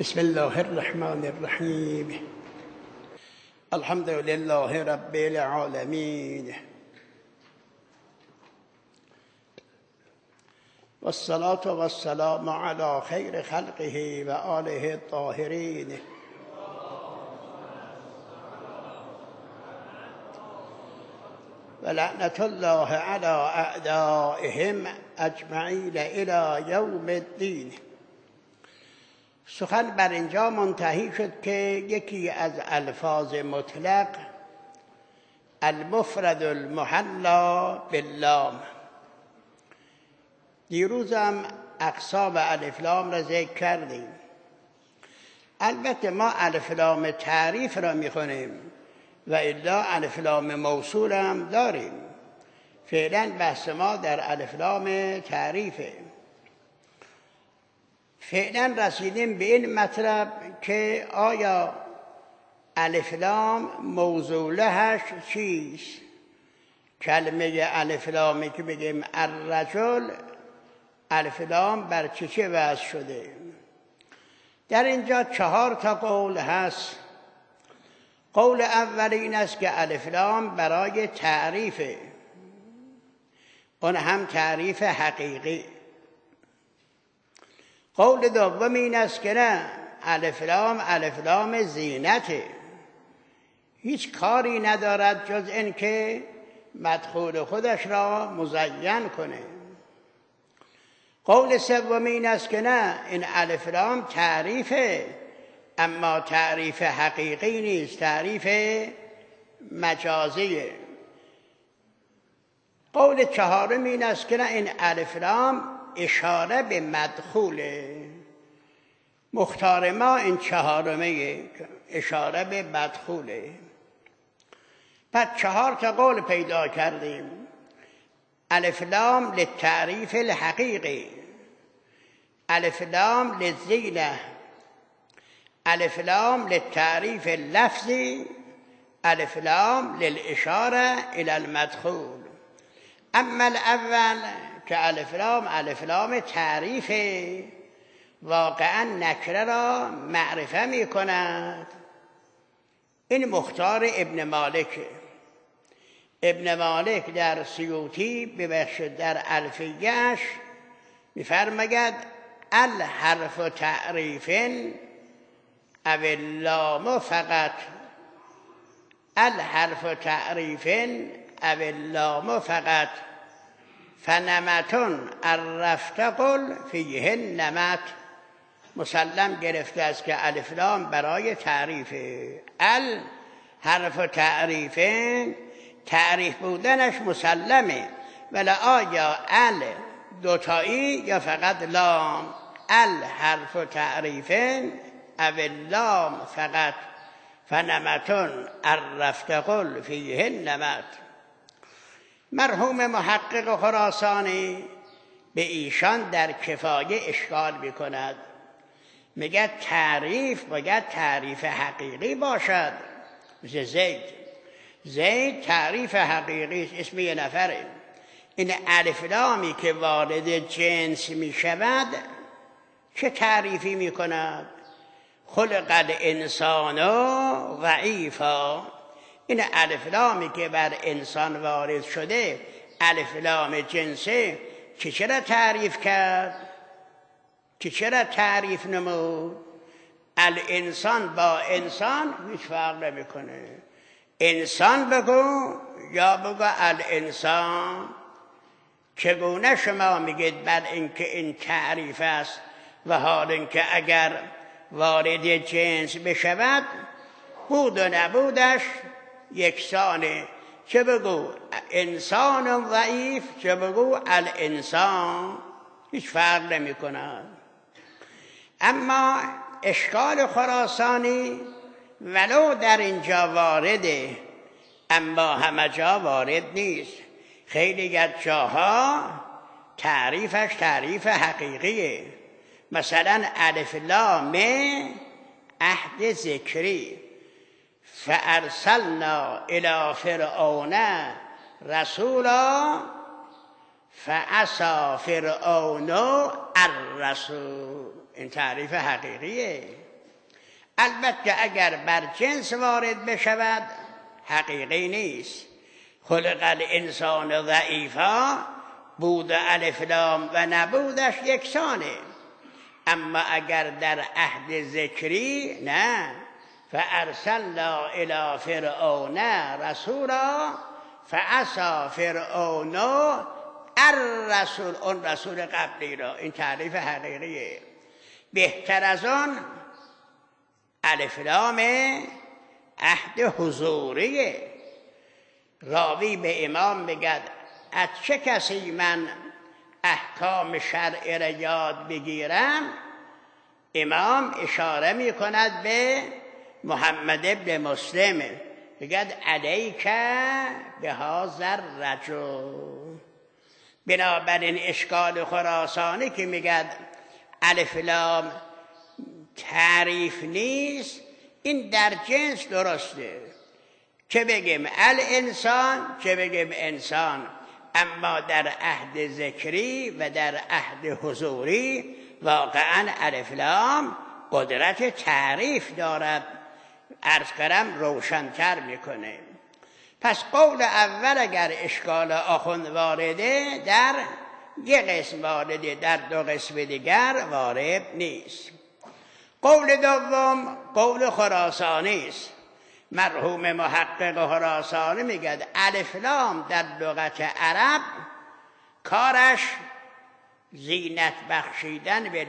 بسم الله الرحمن الرحیم. الحمد لله رب العالمین والصلاة والسلام على خیر خلقه و آله الطاهرین. و لعنت الله على اعدائهم اجمعین الی یوم الدین. سخن بر اینجا منتهی شد که یکی از الفاظ مطلق المفرد المحلا باللام. دیروزم اقسام الف لام را ذکر کردیم. البته ما الف لام تعریف را میخونیم و الا الف لام موصول هم داریم. فعلا بحث ما در الف لام تعریفه. فعلا رسیدیم به این مطلب که آیا الف لام موصولهش چیست؟ کلمه الف لامی که بگیم الرجل، الف لام بر چه وضع شده؟ در اینجا 4 قول هست. قول اول این است که الف لام برای تعریفه، اون هم تعریف حقیقی. قول دوم این است که نه، الف لام زینته، هیچ کاری ندارد جز این که مدخول خودش را مزین کنه. قول سوم این است که نه، این الف لام تعریفه اما تعریف حقیقی نیست، تعریف مجازیه. قول چهارم این است که نه، این الف لام اشاره به مدخوله. مختار ما این چهارمه، اشاره به مدخوله. پس 4 قول پیدا کردیم. الف لام للتعریف الحقیقی، الف لام للزینه، الف لام للتعریف اللفظی، الف لام للاشاره الى المدخول. اما الاول که الف لام تعریفه، واقعا نکره را معرفه می کند. این مختار ابن مالکه. ابن مالک در سیوطی ببخشید در الفیه‌اش می‌فرماید الحرف تعریف او اللام فقط، الحرف تعریف او اللام فقط، فنمتون عرفت قل فیه نمت. مسلم گرفته است که الف لام برای تعریفه. حرف تعریف، تعریف بودنش مسلمه، ولی آیا دوتایی یا فقط لام؟ حرف تعریف او اللام فقط، فنمتون عرفت قل فیه نمت. مرحوم محقق خراسانی به ایشان در کفایه اشکال میکند، میگه تعریف باید تعریف حقیقی باشد. مثل زید تعریف حقیقی اسم یه نفره. این الف لامی که وارد جنس میشود چه تعریفی میکند؟ خلق الانسان ضعیفا. این الف لامی که بر انسان وارد شده، الف لام جنسه، که چرا تعریف کرد؟ که چرا تعریف نمود؟ الانسان با انسان هیچ فرق نمیکنه. انسان بگو یا بگو الانسان. چگونه شما میگید بر اینکه این تعریف است و حال اینکه اگر وارد جنس بشود بود و نبودش یکسانه؟ چه بگو انسان ضعیف، چه بگو الانسان، هیچ فرق نمی کند. اما اشکال خراسانی ولو در اینجا وارده اما همه جا وارد نیست. خیلی از جاها تعریفش تعریف حقیقیه. مثلا الف لام عهد ذکری، فارسلنا الی فرعون رسولا فعصی فرعون الرسول. این تعریف حقیقیه. البته اگر بر جنس وارد بشود حقیقی نیست. خلق الانسان ضعیفا، بود الف لام و نبودش یکسانه. اما اگر در عهد ذکری نه، فارسلنا الی فرعون رسولا فعصی فرعون الرسول، اون رسول قبلی را. این تعریف حقیقیه. بهتر از آن الف لام عهد حضوریه. راوی به امام بگد از چه کسی من احکام شرع را یاد بگیرم؟ امام اشاره می کند به محمد ابن مسلم، بگد علیک بهذا الرجل. بنابراین اشکال خراسانی که میگد الف لام تعریف نیست، این در جنس درسته، چه بگیم الانسان چه بگیم انسان. اما در عهد ذکری و در عهد حضوری واقعا الف لام قدرت تعریف دارد. عرض کردم روشن‌تر میکنه. پس قول اول اگر اشکال آخوند وارده، در یک قسم وارده، در دو قسم دیگر وارد نیست. قول دوم قول خراسانی است. مرحوم محقق خراسانی میگد الف لام در لغت عرب کارش زینت بخشیدن به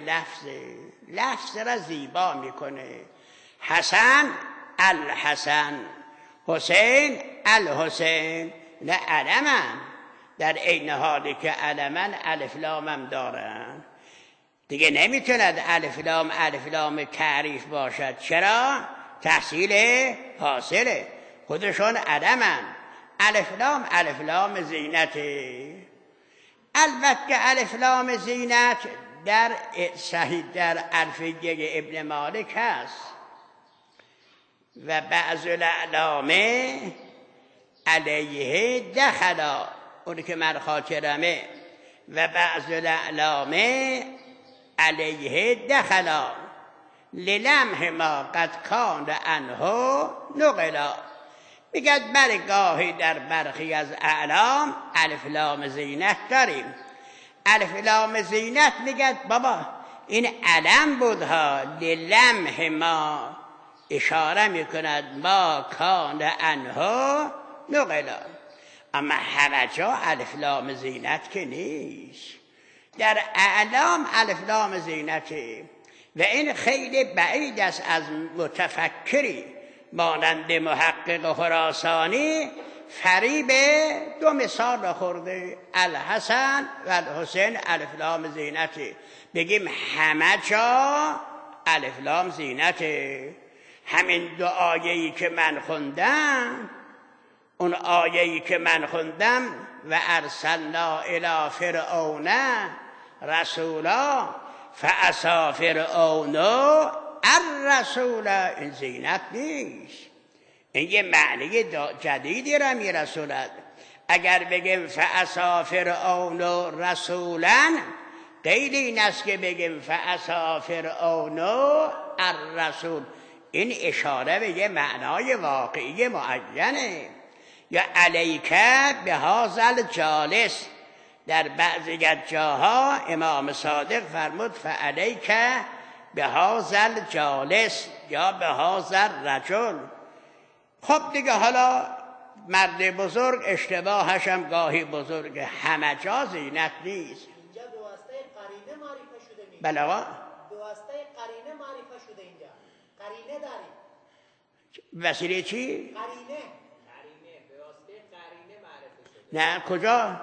لفظ را زیبا میکنه. حسن الحسن، حسین الحسین، نه علمن، در عین حالی که علمن الف لامم دارن. دیگه نمیتوند الف لام تعریف باشد. چرا؟ تحصیل حاصله، خودشون علمن. الف لام زینته. البته الف لام زینت در صحیح در الفیه ابن مالک هست و بعض الاعلام علیه دخلا، اونی که من خاطرمه، و بعض الاعلام علیه دخلا للمح ما قد کان عنه نقلا. میگد برگاهی در برخی از اعلام الف لام زینت داریم. الف لام زینت میگد بابا این علم بود ها، للمح ما اشاره میکند ما کان عنه نقلا. اما همه جا الف لام زینت که نیست، در اعلام الف لام زینته. و این خیلی بعید است از متفکری مانند محقق خراسانی فریب دو مثال را خورده، الحسن و الحسین الف لام زینته. بگیم همه جا الف لام زینته. همین دو آیه‌ای که من خوندم، اون آیه‌ای که من خوندم و ارسلنا الی فرعون رسولا فعصی فرعون الرسول، این زینت نیست، این یه معنی جدیدی را میرسوند. اگر بگیم فعصی فرعون رسولا، غیر این است که بگیم فعصی فرعون الرسول. این اشاره به یه معنای واقعی معینه. یا علیک بهذا الجالس، در بعضی از جاها امام صادق فرمود فعلیک بهذا الجالس یا بهذا الرجل. خب دیگه حالا مرد بزرگ اشتباهش هم گاهی بزرگ، همه جا زینت نیست. اینجا به واسطه قرینه معرفی شده میگه. بله آقا، به واسطه قرینه معرفی شده اینجا. قرینه داریم. وسیله چی؟ قرینه به واسطه قرینه معرفی شده. نه کجا؟ هر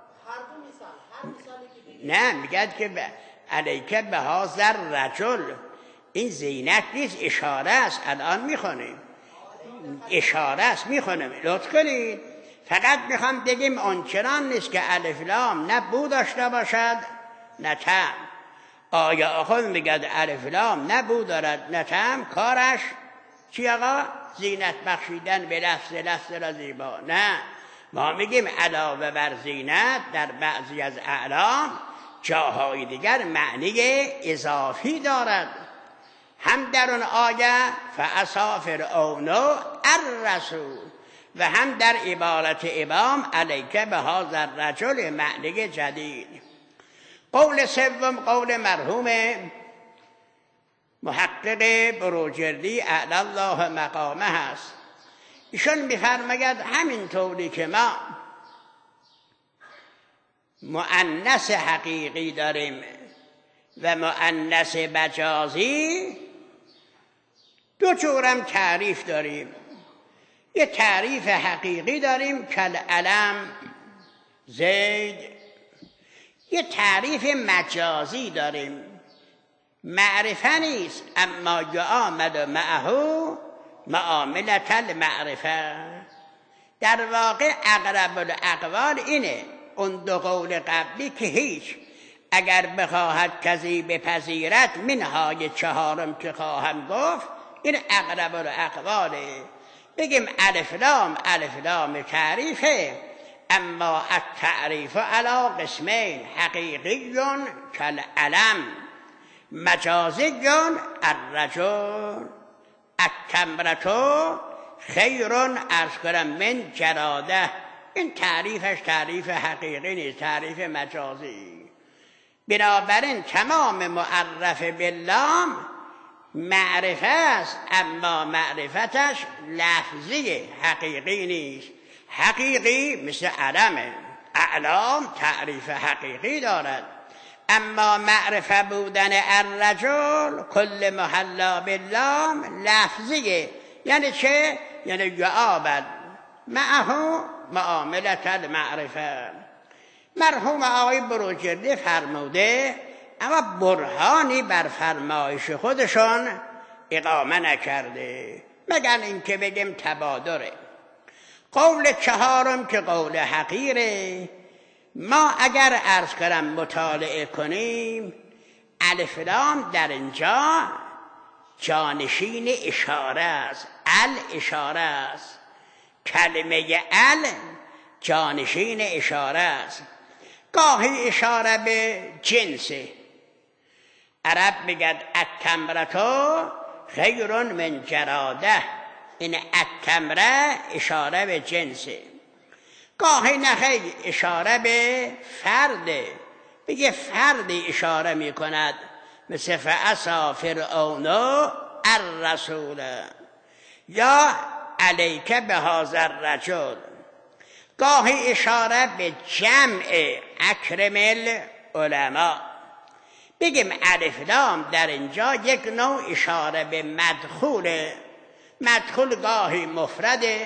مثالی که بگید. نه میگد که علیکه به هازر رجل، این زینت نیست، اشاره است. الان میخونیم اشاره است، میخونیم، لطف کنید. فقط میخوام بگیم آنچنان نیست که الف لام نه بو داشته باشد نه تم. آیا آخوند میگد الف لام نه بو دارد نه تم، کارش چی آقا؟ زینت بخشیدن به لفظ را زیبا. نه، ما میگیم علاوه بر زینت در بعضی از اعلام جاهای دیگر معنی اضافی دارد. هم در اون آیه فعصا فرعون الرسول و هم در عبارت امام علیک بهذا الرجل معنی جدید. قول سوم قول مرحوم محقق بروجردی اعلی الله مقامه هست. ایشون میفرماید همین طوری که ما مؤنث حقیقی داریم و مؤنث مجازی، دو جورم تعریف داریم. یه تعریف حقیقی داریم کالعلم زید، یه تعریف مجازی داریم معرفه نیست اما یعامل معه معاملة المعرفه. در واقع اقرب الاقوال اینه، اون دو قول قبلی که هیچ، اگر بخواهد کسی بپذیرد منهای چهارم که خواهم گفت این اقرب الاقواله. بگیم الف لام تعریفه، اما التعریف علی قسمین، حقیقی کالعلم، مجازی الرجل، التمرة خیر ارز کنم من جراده. این تعریفش تعریف حقیقی نیست، تعریف مجازی. بنابراین تمام معرف باللام معرفه است، اما معرفتش لفظی حقیقی نیست. حقیقی مثل علمه، اعلام تعریف حقیقی دارد، اما معرفه بودن الرجل کل محلا باللام لفظیه. یعنی چه؟ یعنی یعامل معه معاملة المعرفه. مرحوم آقای بروجردی فرموده اما برهانی بر فرمایش خودشون اقامه نکرده، مگر اینکه بگیم تبادره. قول چهارم که قول حقیره، ما اگر عرض کنم مطالعه کنیم الف لام در اینجا جانشین اشاره است، اشاره است. کلمه جانشین اشاره است. گاهی اشاره به جنسه، عرب میگد التمرة خیر من جراده، این التمره اشاره به جنسه. گاهی نخیر اشاره به فرده، بگه فردی اشاره میکند، مثل فعصا فرعون الرسول یا علیک بهذا الرجل. گاهی اشاره به جمع اکرم العلماء. بگیم الف لام در اینجا یک نوع اشاره به مدخوله. مدخول گاهی مفرده،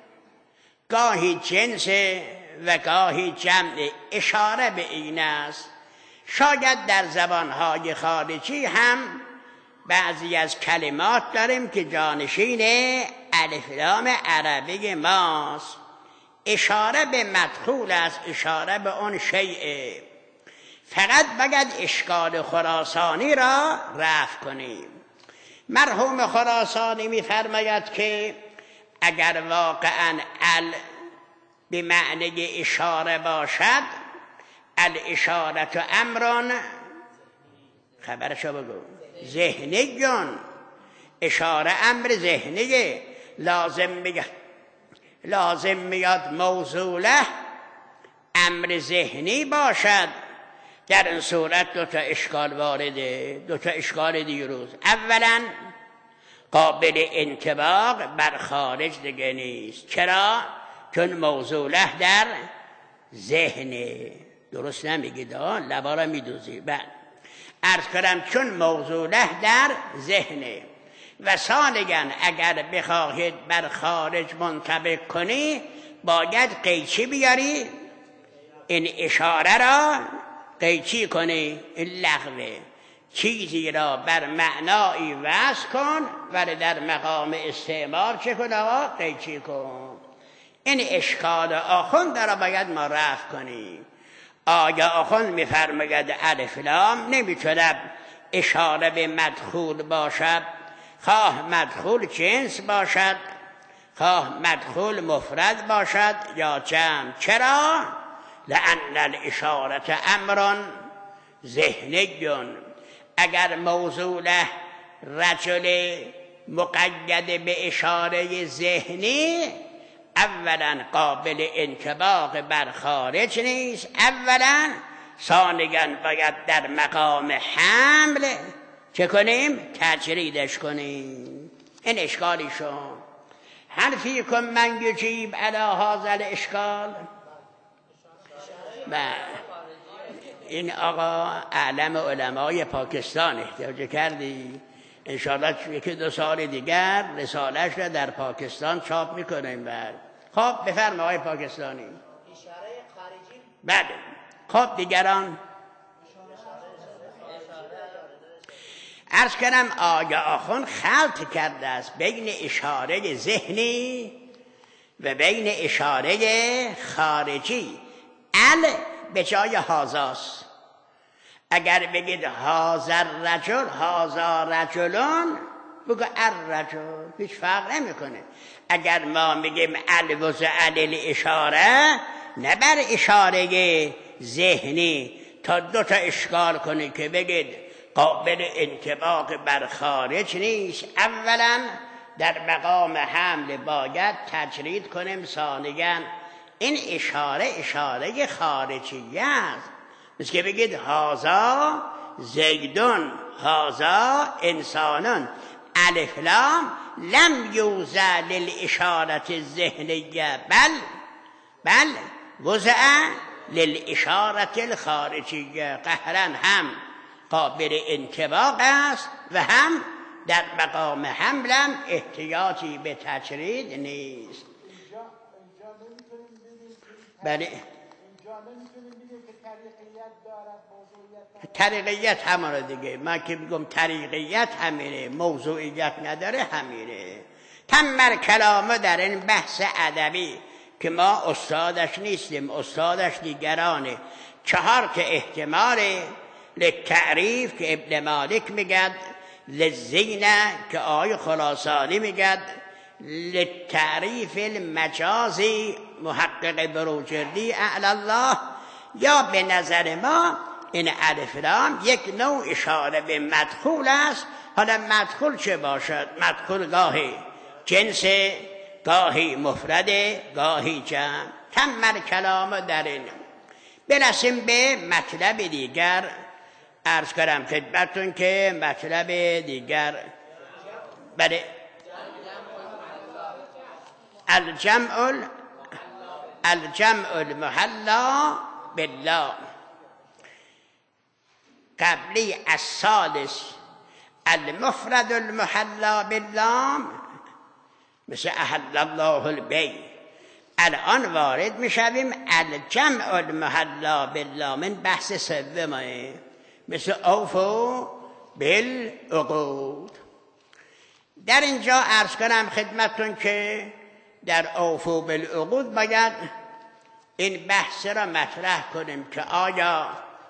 گاهی جنسه و گاهی جمع. اشاره به این است. شاید در زبانهای خارجی هم بعضی از کلمات داریم که جانشین الف لام عربی ماست. اشاره به مدخول است، اشاره به اون شیء. فقط باید اشکال خراسانی را رفع کنیم. مرحوم خراسانی می‌فرماید که اگر واقعاً به معنی اشاره باشد، الاشاره امران، خبرشو بگو، ذهنیون. اشاره امر ذهنیه، لازم میاد موصوله امر ذهنی باشد. در این صورت دو تا اشکال وارده، دو تا اشکال دیروز. اولا قابل انطباق بر خارج دیگه نیست. چرا؟ چون موصوله در ذهنه. درست نمیگید، لبا را میدوزی. عرض کنم چون موصوله در ذهنه. و ثانیاً اگر بخواهید بر خارج منطبق کنی باید قیچی بیاری، این اشاره را قیچی کنی. این لغوه. چیزی را بر معنایی وصل کن ولی در مقام استعمال چه کن؟ قیچی کن. این اشکال آخوند را باید ما رفع کنیم. آیا آخوند میفرماید الف لام نمیتونه اشاره به مدخول باشد، خواه مدخول جنس باشد، خواه مدخول مفرد باشد یا جمع. چرا؟ لأن الاشاره امران ذهنیون. اگر موصوله رجل مقید به اشاره ذهنی اولا قابل انطباق بر خارج نیست، اولا ثانیاً باید در مقام حمل چه کنیم؟ تجریدش کنیم. این اشکالیشون. هل فیکم من یجیب علی هذا الاشکال؟ این آقا اعلم علمای پاکستان احتیاج کردی، انشاءالله یکی 2 سال دیگر رسالش را در پاکستان چاپ میکنیم. خب بفرما آقای پاکستانی. اشاره خارجی. بله. خب دیگران عرض کنم آیا آخون خلط کرده است بین اشاره ذهنی و بین اشاره خارجی. به جای هازاست. اگر بگید هازا رجل، هازا رجلون، بگو الرجل، هیچ فرق نمیکنه. اگر ما میگیم الوضع الاشاره، نه بر اشاره ذهنی تا 2 تا اشکال کنی که بگید قابل انطباق بر خارج نیست. اولا در مقام حمل باید تجرید کنیم، ثانیاً این اشاره خارجی است. مثل که بگید هازا زیدون، هازا انسانون، الف لام لم یوضع للاشاره الذهنیه بل وضع للاشاره الخارجیه. قهرا هم قابل انطباق است و هم در مقام حملم احتیاجی به تجرید نیست. بله طریقیت همانه دیگه. من که میگم طریقیت همینه، موضوعیت نداره همینه. تمر کلامه در این بحث ادبی که ما استادش نیستیم، استادش دیگرانه. 4 که احتماله. للتعریف که ابن مالک میگد، للزینه که آقای خراسانی میگد، للتعریف المجازی محقق بروجردی اعلی الله. یا به نظر ما این الف لام یک نوع اشاره به مدخول است. حالا مدخول چه باشد؟ مدخول گاهی جنس، گاهی مفرد، گاهی جمع. تمر کلام در این. برسیم به مطلب دیگر. عرض کنم خدمتتون که مطلب دیگر بله الجمع المحلا بالله. قبلی الثالث المفرد المحلا بالله مثل احل الله البیع. الان وارد میشویم الجمع المحلا بالله من بحث سومه، مثل اوفو بالعقود. در اینجا عرض کنم خدمتتون که در اوفو بالعقود باید این بحث را مطرح کنیم که آیا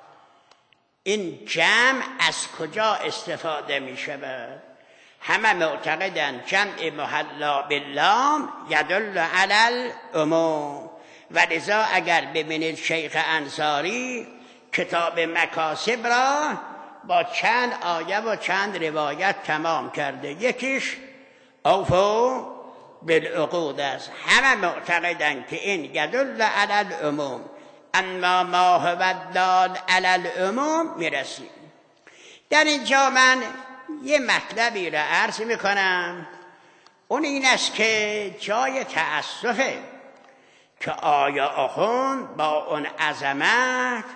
این جمع از کجا استفاده می شود. همه معتقدن جمع محلا باللام یدل علی العموم، و لذا اگر ببینید شیخ انصاری کتاب مکاسب را با چند آیه و چند روایت تمام کرده. یکیش اوفو بالعقود است. همه معتقدن که این یدل علی العموم، اما ما هو دال علی العموم میرسیم. در اینجا من یه مطلبی را عرض میکنم، اون این است که جای تأسفه که آیا آخوند با اون عظمت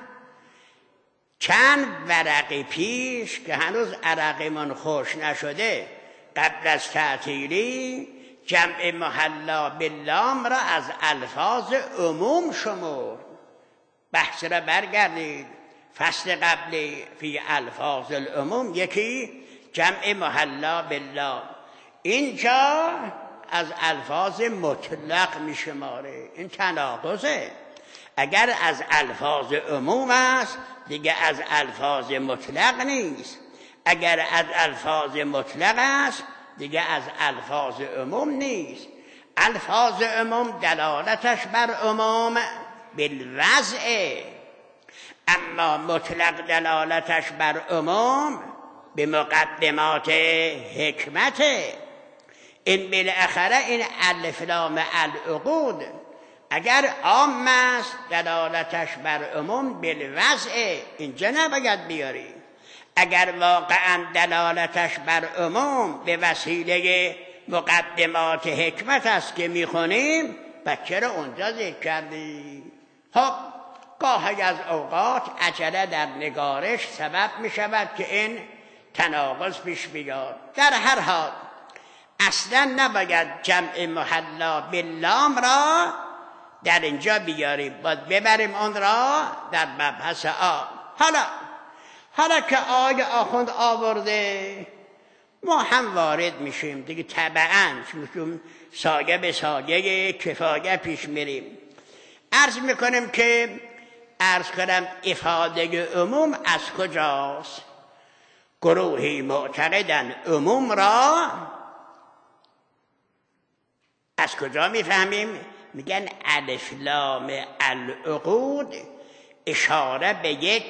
چند ورقی پیش که هنوز عرقمون خوش نشده قبل از تعطیلی جمع محلا باللام را از الفاظ عموم شمرد. بحث را برگردید فصل قبلی فی الفاظ العموم، یکی جمع محلا بالله. اینجا از الفاظ مطلق می شماره. این تناقضه. اگر از الفاظ عموم است دیگه از الفاظ مطلق نیست، اگر از الفاظ مطلق است دیگه از الفاظ عموم نیست. الفاظ عموم دلالتش بر عموم بالوضع، اما مطلق دلالتش بر عموم به مقدمات حکمت. این بالاخره این الف لام العقود اگر عام است دلالتش بر عموم بالوضع، اینجا نباید بیاری. اگر واقعا دلالتش بر عموم به وسیله مقدمات حکمت است که میخونیم، پس چرا اونجا ذکر کردی؟ خب گاهی از اوقات عجله در نگارش سبب میشود که این تناقض پیش بیاد. در هر حال اصلا نباید جمع محلا باللام را در اینجا بیاریم، باید ببریم اون را در مبحث آ. حالا که آیه آخوند آورده، ما هم وارد میشیم دیگه، طبعاً چون سایه به سایه کفایه پیش میریم. عرض میکنم که افاده عموم از کجاست؟ گروهی معتقدن عموم را از کجا میفهمیم؟ میگن الف لام العقود اشاره به یک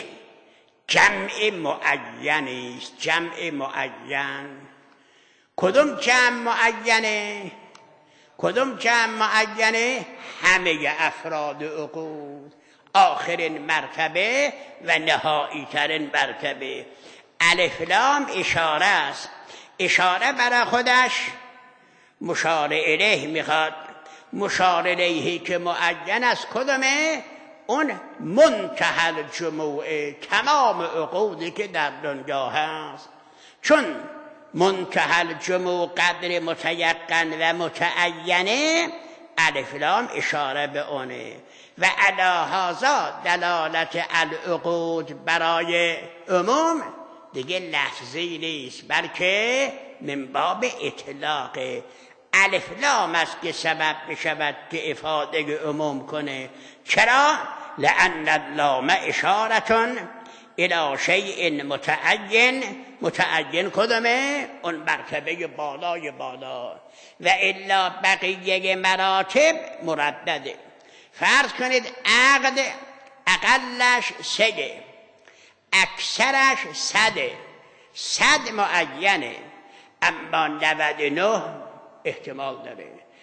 جمع معینی است. جمع معین. کدوم جمع معینه؟ کدوم جمع معینه؟ همه افراد عقود، آخرین مرتبه و نهایی ترین مرتبه. الف لام اشاره است. اشاره برای خودش مشار الیه میخواد. مشار الیهی که معین است کدومه؟ اون منتهی الجموع، تمام عقودی که در دنیا هست. چون منتهی الجموع قدر متیقن و متعینه، الف لام اشاره به اونه. و علی هذا دلالت العقود برای عموم دیگه لفظی نیست، بلکه من باب اطلاق. الف لام است که سبب بشود که افاده عموم کنه. چرا؟ لأن اللام اشارتون الی شیء متعین. متعین کدومه؟ اون مرتبه بالای بالا. و الا بقیه مراتب مردده. فرض کنید عقد اقلش 3، اکثرش 100 معینه، اما 99 احتمال داره،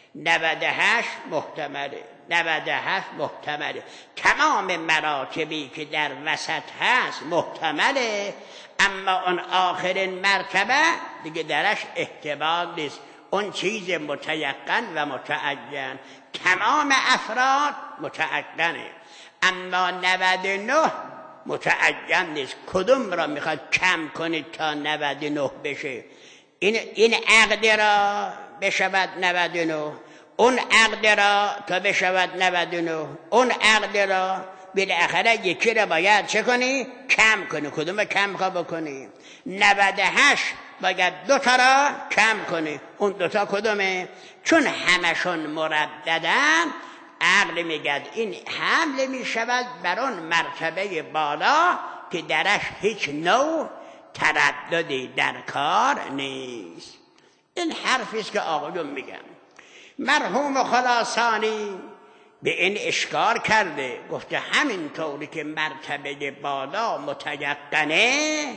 98 محتمله، 97 محتمله. تمام مراتبی که در وسط هست محتمله، اما اون آخرین مرتبه دیگه درش احتمال نیست. اون چیز متیقن و متعین. تمام افراد متعینه، اما 99 متعین نیست. کدوم را میخواد کم کنید تا 99 بشه؟ این عقد را بشود 99، اون عقد را تا بشود 99، اون عقد را بالاخره یکی را باید چه کنی؟ کم کنی. کدوم کم خواه بکنی؟ 98 باید 2 تا را کم کنی. اون 2 تا کدومه؟ چون همشون مرددن، عقل میگد این حمل میشود بر اون مرتبه بالا که درش هیچ نوع ترددی در کار نیست. این حرفی است که آقایون میگن. مرحوم خراسانی به این اشکار کرده، گفته همین طوری که مرتبه بالا متیقنه،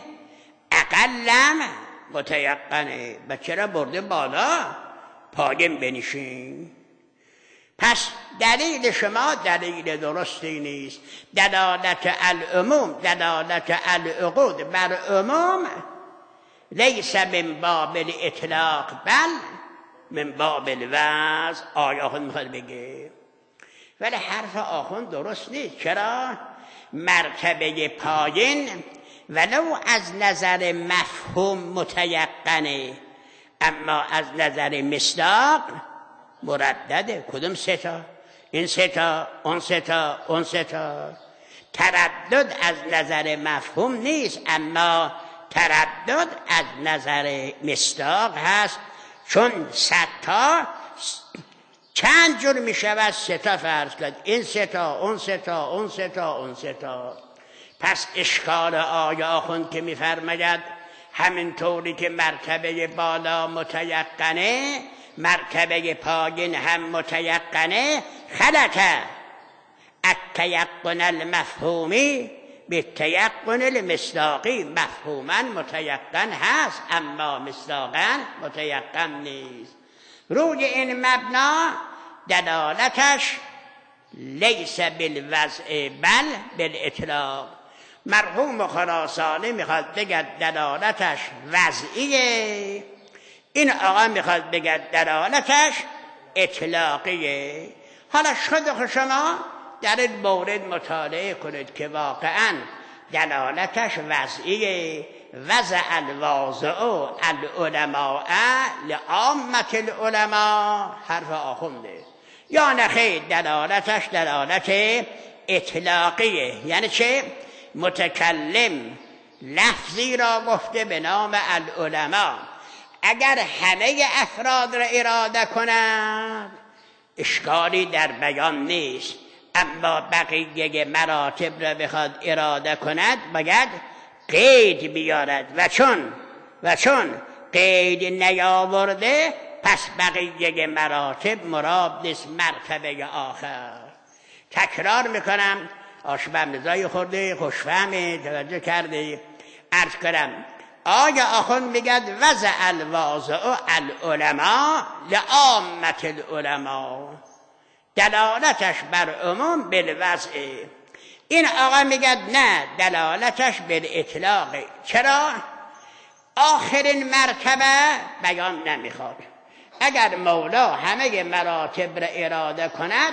اقلم متیقنه. و چرا برده بالا؟ پایین بنشین. پس دلیل شما دلیل درستی نیست. دلالت العموم، دلالت العقود بر عموم لیس من باب الاطلاق بل من باب الوضع. آخوند میخواد بگه، ولی حرف آخوند درست نیست. چرا؟ مرتبه پایین ولو از نظر مفهوم متیقنه، اما از نظر مصداق مردده. کدوم 3 تا؟ این 3 تا، اون 3 تا، اون 3 تا. تردد از نظر مفهوم نیست، اما تردد از نظر مصداق هست. چون 100 تا چند جور می شود؟ 3 تا فرض کرد. این 3 تا، اون 3 تا، اون 3 تا، اون 3 تا. پس اشکال آیه آخوند که می فرماید همینطوری که مرتبه بالا متیقنه، مرتبه پایین هم متیقنه. خلطه التیقن المفهومی به تیقن المصداقی مفهوما متیقن هست اما مصداقا متیقن نیست. روی این مبنا دلالتش لیس بالوضع بل بالاطلاق. مرحوم خراسانی میخواد بگه دلالتش وضعیه، این آقا میخواد بگه دلالتش اطلاقیه. حالا خود شما در این مورد مطالعه کنید که واقعا دلالتش وضعیه. وضع الواضع العلماء لعامة العلماء حرف آخونده، یا نخیر دلالتش دلالت اطلاقیه. یعنی چه؟ متکلم لفظی را گفته به نام العلماء، اگر همه افراد را اراده کند اشکالی در بیان نیست، اما بقیه مراتب را بخواد اراده کند باید قید بیارد و چون قید نیاورده پس بقیه مراتب مراد نیست مرتبه آخر. تکرار میکنم، آشبمزای خورده خوشفهمه توجه کرده. عرض کنم آیا آخون میگد وضع الواضع العلماء لعامة العلماء، دلالتش بر عموم بالوضع. این آقا میگد نه، دلالتش بالاطلاق. چرا؟ آخرین مرتبه بیان نمیخواد. اگر مولا همه مراتب را اراده کند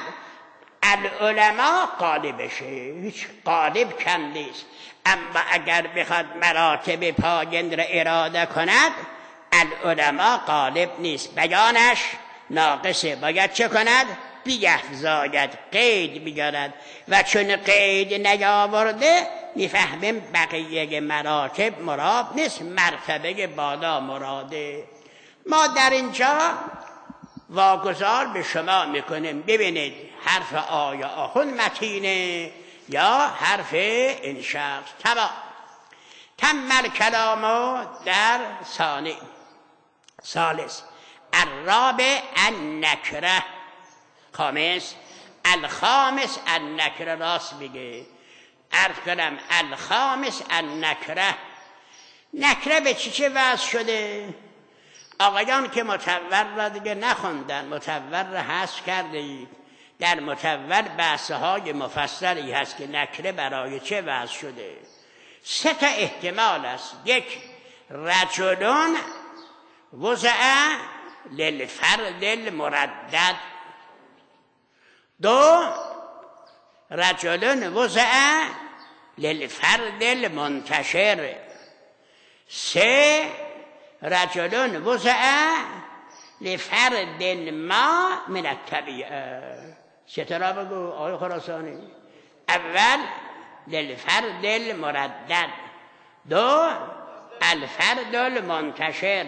العلماء غالبشه، هیچ غالب کم نیست. اما اگر بخواد مراتب پایین را اراده کند العلماء غالب نیست، بیانش ناقصه. باید چه کند؟ بیفزاید، قید بیارد. و چون قید نیاورده میفهمیم بقیه مراتب مراد نیست، مرتبه بالا مراده. ما در اینجا واگذار به شما میکنیم ببینید حرف آیا آخون متینه یا حرف این شخص. تم الکلام در ثالث الرابع النکره خامس الخامس النکره. راست میگه. عرض کنم الخامس النکره. نکره به چه وضع شده؟ آقایان که متول را دیگه نخوندن، متول را حذف کرده اید. در متول بحث‌های مفصلی هست که نکره برای چه وضع شده. 3 تا احتمال است. یک، رجلون وضع للفرد المردد. 2، رجلون وضع للفرد المنتشر. 3، رجلون وضع لفرد ما من الطبیعه. 3 تا را بگو آقای خراسانی. اول للفرد المردد، 2 الفرد المنتشر،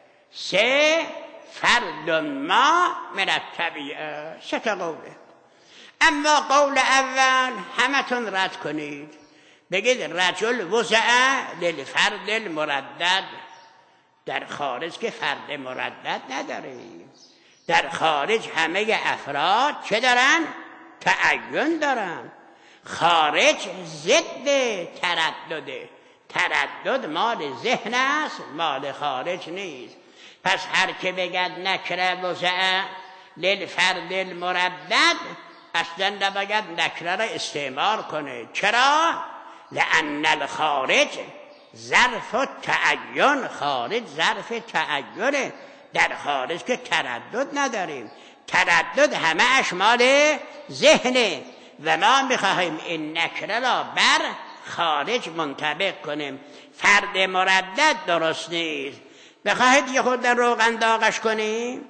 3 فرد ما من الطبیعه. 3 تا قوله. اما قول اول همتون رد کنید، بگید رجل وضع للفرد المردد. در خارج که فرد مردد نداریم، در خارج همه افراد چه دارن؟ تعین دارن. خارج ضد تردده. تردد مال ذهن است، مال خارج نیست. پس هر که بگد نکره وضع للفرد المردد اصلا نباید نکره را استعمال کنه. چرا؟ لأن الخارج ظرف تعین. خارج ظرف تعینه. در خارج که تردد نداریم، تردد همه اشمال ذهنه و ما میخواهیم این نکره را بر خارج منطبق کنیم. فرد مردد درست نیست. بخواهید یه خود روغن داغش کنیم،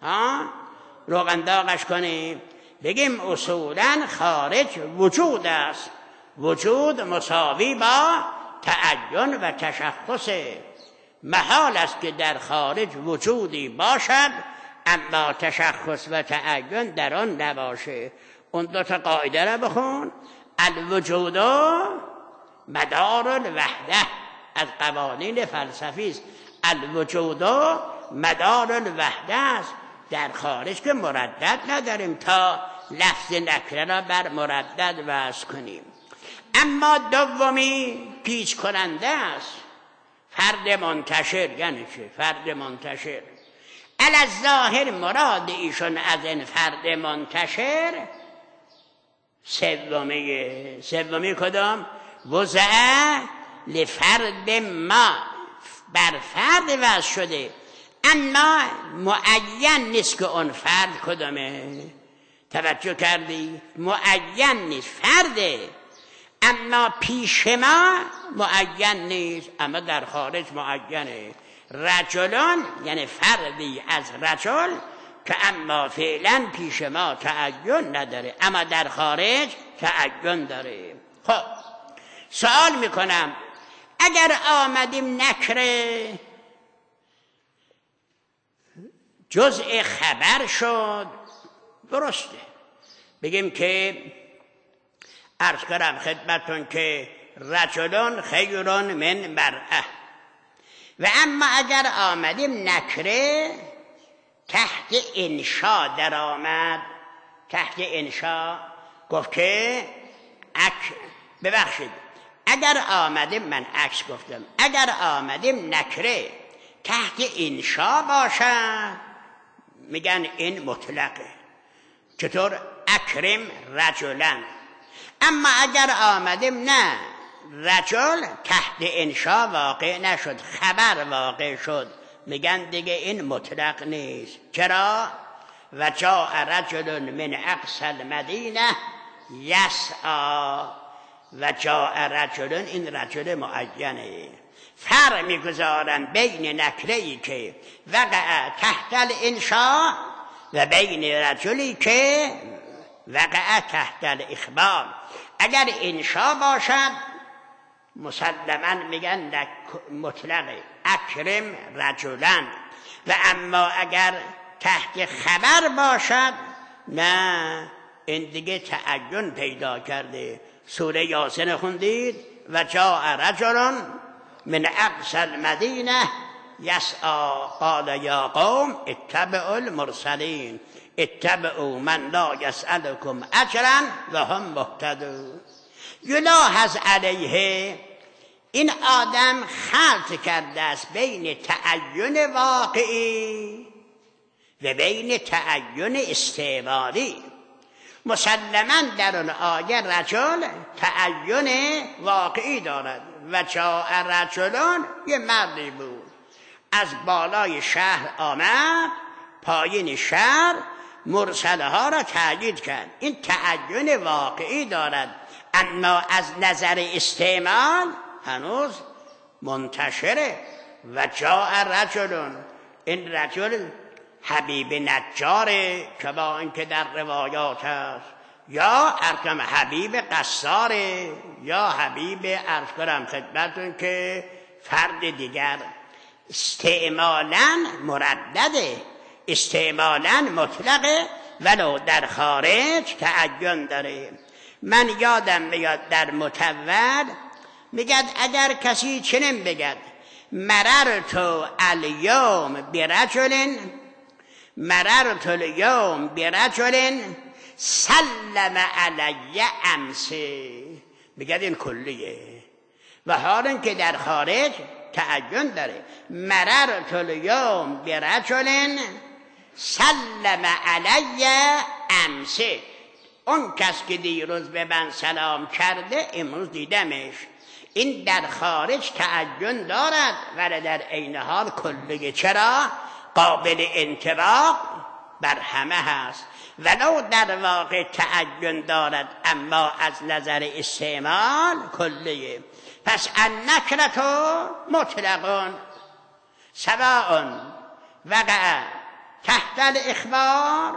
روغن داغش کنیم، بگیم اصولا خارج وجود است. وجود مساوی با تعین و تشخص. محال است که در خارج وجودی باشد اما تشخص و تعین در آن نباشه. اون 2 تا قاعده را بخون. الوجود مدار الوحده، از قوانین فلسفی است. الوجود مدار الوحده است. در خارج که مردد نداریم تا لفظ نکره را بر مردد وضع کنیم. اما دومی پیچ کننده است. فرد منتشر یعنی چه؟ فرد منتشر الظاهر مراد ایشون از این فرد منتشر سومی کدام؟ وضع لفرد ما، بر فرد وضع شده اما معین نیست که اون فرد کدامه. توجه کردی؟ معین نیست، فرده اما پیش ما معین نیست، اما در خارج معینه. رجلان یعنی فردی از رجل که اما فعلا پیش ما تعین نداره اما در خارج تعین داره. خب سوال میکنم اگر آمدیم نکره جزء خبر شد، درسته بگیم که عرض کردم خدمتون که رجلون خیرون من مرأه، و اما اگر آمدیم نکره تحت انشا در آمد، تحت انشا گفت که ببخشید اگر آمدیم، من عکس گفتم، اگر آمدیم نکره تحت انشا باشد میگن این مطلقه. چطور؟ اکرم رجلن. اما اگر آمدیم نه رجل تحت انشا واقع نشد، خبر واقع شد، میگن دیگه این مطلق نیست. چرا؟ و جاء رجل من اقصى المدینه یسعی، و جاء رجل، این رجل معینه. فرق میگذارن بین نکره‌ای که وقع تحت الانشاء و بین رجلی که وقع تحت الاخبار. اگر انشاء باشد مسلما میگن مطلقه اکرم رجلن، و اما اگر تحت خبر باشد نه، این دیگه تعین پیدا کرده. سوره یاسین خوندید؟ و جاء رجل من اقصى المدینه یسعی قال یا قوم اتبعوا المرسلین اتبعوا من لا یسألکم اجرا و هم مهتدون. یلاحظ علیه این آدم خلط کرده است بین تعین واقعی و بین تعین استعمالی. مسلما در اون آیه رجل تعین واقعی دارد. و جاء رجلان یه مردی بود از بالای شهر آمد پایین شهر، مرسله ها را تأیید کرد، این تعین واقعی دارد، اما از نظر استعمال هنوز منتشره. و جاء رجل، این رجل حبیب نجاره که با اینکه در روایات است، یا ارکم حبیب قصاره، یا حبیب عرض کنم خدمتون که فرد دیگر. استعمالا مردده، استعمالا مطلقه، ولو در خارج تعین داره. من یادم میاد در متول میگد اگر کسی چنین بگد مررت الیوم برجل، مررت الیوم برجل سلم علی امسی، بگد این کلیه، و حالا که در خارج تعین داره. مررت الیوم برجل سلم علی امسی، اون کس که دیروز به من سلام کرده امروز دیدمش. این در خارج تعین دارد ولی در عین حال کلیه. چرا؟ قابل انطباق بر همه هست، ولو در واقع تعین دارد اما از نظر استعمال کلیه. پس النکرة مطلق سواء وقع تحت الاخبار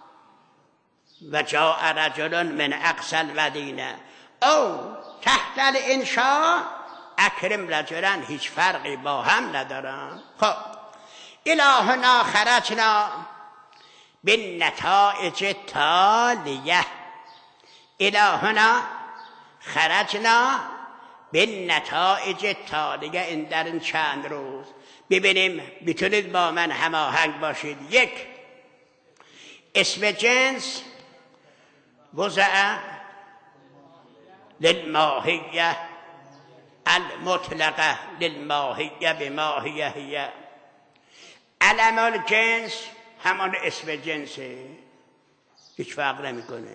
و جاء رجل من اقصى المدینه او تحت الانشاء اکرم رجلا، هیچ فرقی با هم ندارن. خب الهنا خرجنا بالنتائج التالیه، الهنا خرجنا بالنتائج التالیه. این در این چند روز ببینیم، بتونید با من هماهنگ باشید. یک، اسم جنس وضع للماهیه المطلقه للماهیه بماهیه هیه. علم الجنس همان اسم جنسه، هیچ فرق نمیکنه.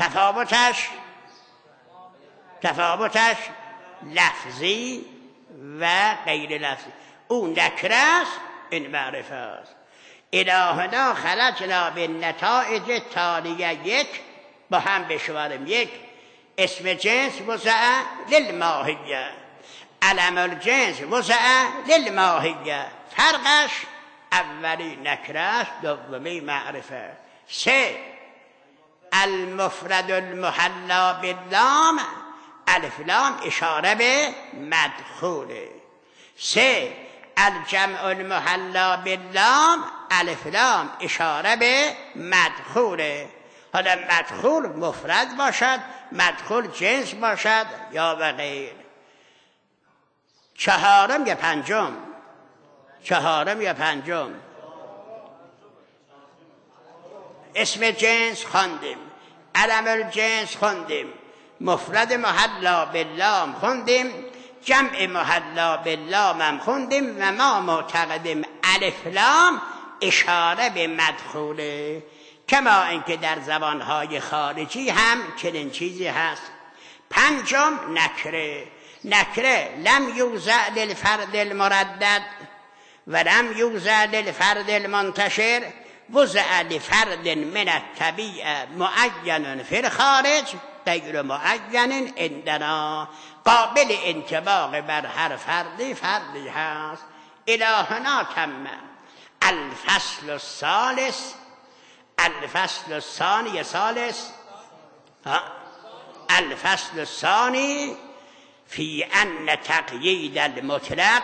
تفاوتش لفظی و غیر لفظی. اون نکره است، این معرفه است. الهنا خلقنا بالنتائج تالیه، یک با هم بشواریم. یک اسم جنس وضع للماهیه، علم الجنس وضع للماهیه. فرقش اولی نکره است، دومی معرفه. سه المفرد المحلا باللام، الف لام اشاره به مدخوله. سه الجمع المحلا باللام، الف لام اشاره به مدخوله. حالا مدخول مفرد باشد، مدخول جنس باشد یا و غیر. چهارم یا پنجم اسم جنس خواندیم، علم الجنس خواندیم، مفرد محلا باللام خوندیم، جمع محلا باللام هم خوندیم و ما معتقدیم الف لام اشاره به مدخوله. کما اینکه در زبانهای خارجی هم چنین چیزی هست. پنجم نکره لم یوزع للفرد المردد و لم یوزع للفرد المنتشر، وضع لفرد من الطبیعه معین فی الخارج غیر معین عندنا، قابل انطباق بر هر فردی هست. الهنا تم الفصل الثالث، الفصل الثانی الفصل الثانی فی ان تقیید المطلق.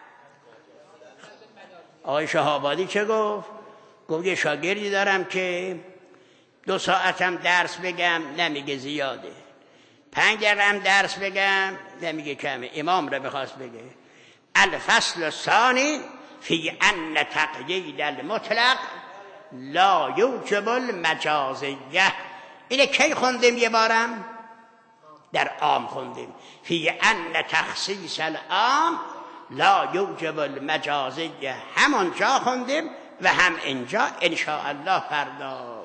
آقای شهابادی چه گفت؟ گفت یه شاگردی دارم که 2 ساعتم درس بگم نمیگه زیاده، 5 دقیقه هم درس بگم نمیگه کمه. امام رو بخواست بگه الفصل الثانی فی ان تقیید المطلق لا یوجب المجازیه. اینه کی خوندیم؟ یه بارم در عام خوندیم. فی ان تخصیص العام لا یوجب المجازیه، همونجا خوندیم و هم اینجا ان شاء الله فردا.